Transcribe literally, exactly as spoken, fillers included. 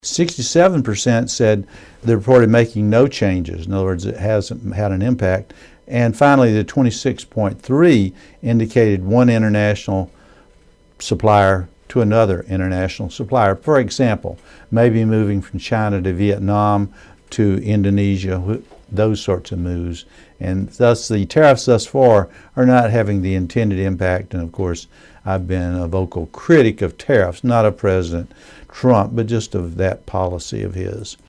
sixty-seven percent said they reported making no changes. In other words, it hasn't had an impact. And finally, the twenty-six point three indicated one international supplier to another international supplier. For example, maybe moving from China to Vietnam to Indonesia, those sorts of moves. And thus the tariffs thus far are not having the intended impact. And of course, I've been a vocal critic of tariffs, not of President Trump, but just of that policy of his.